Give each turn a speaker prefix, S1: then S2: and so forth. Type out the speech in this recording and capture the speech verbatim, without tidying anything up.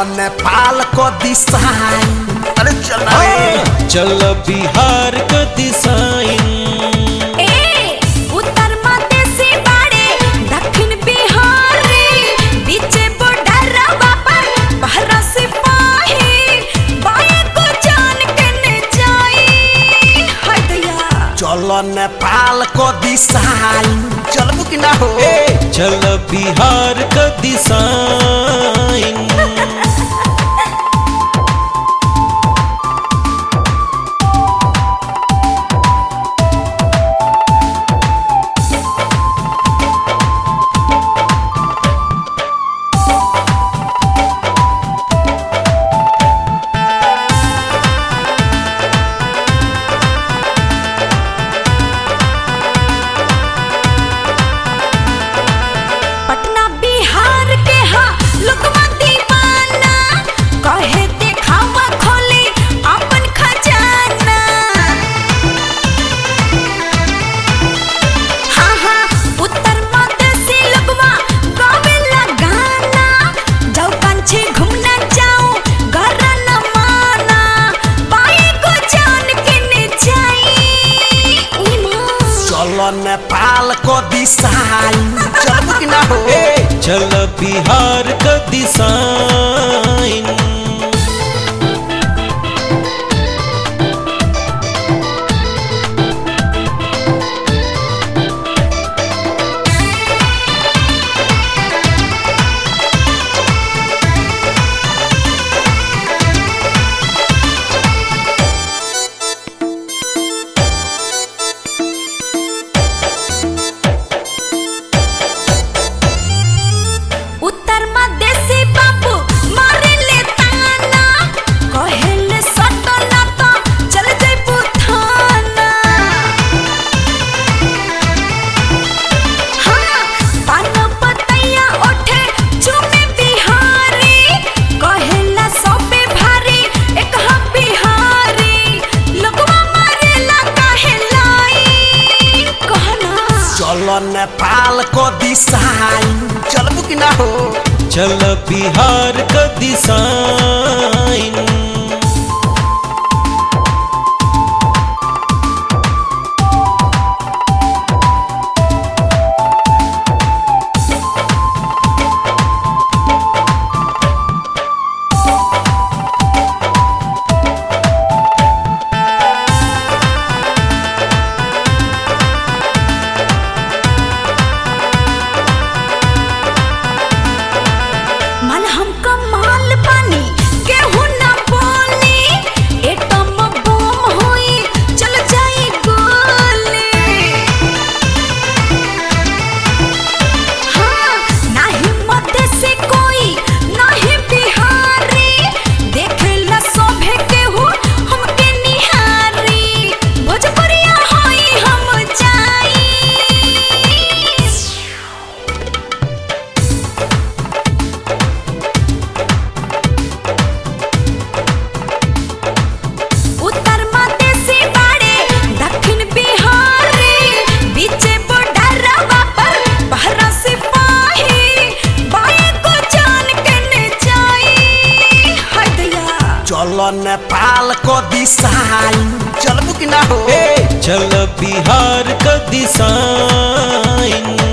S1: नेपाल को दिशाइन। अरे चल रे
S2: चल बिहार को दिशाइन।
S3: ए उत्तर मधेसी बाड़े दक्षिण बिहार बीचे बॉर्डर पर पहरा सिपाही बाए को जान के न जाई हदिया।
S1: चल नेपाल को दिशाइन। चलबू कि ना हो
S2: चल बिहार को दिशाइन।
S3: पटना बिहार के हा लोगवा दीवाना कहे देखावा खोली अपन खजाना। हाँ हाँ उत्तर मधेसी लोगवा गावेला गाना जाओ पंछी घूमना जाओ घर न माना पाए को जान के न जाई।
S1: चल नेपाल को दिशाइन। चलबू कि ना हो
S2: चल बिहार को दिशाइन।
S3: उत्तर मधेसी बाबू मारे ले ताना कहेले सटो ना तो चल जइबू थाना। हाँ पान पतैया ओठे चुमे बिहारी कहेला सबे भारी एक हा बिहारी लोगवा मारेला काहे लाई कहना।
S1: चल नेपाल को दिशाइन। चलबू कि ना हो
S2: चल बिहार को दिशाइन।
S3: मन हमका माल पानी केहू ना बोली एटम बम होई चल जाई गोली। हाँ नाही मधेसी कोई नाही बिहारी देखेला सोभे केहू हमके निहारी भोजपुरिया होई हम जाई। उत्तर मधेसी बाड़े दक्षिण बिहार बीचे बॉर्डर पर पहरा सिपाही बाए को जान के न जाई हदिया।
S1: चल नेपाल को दिशाइन। चलबू कि ना हो
S2: चल बिहार को दिशाइन।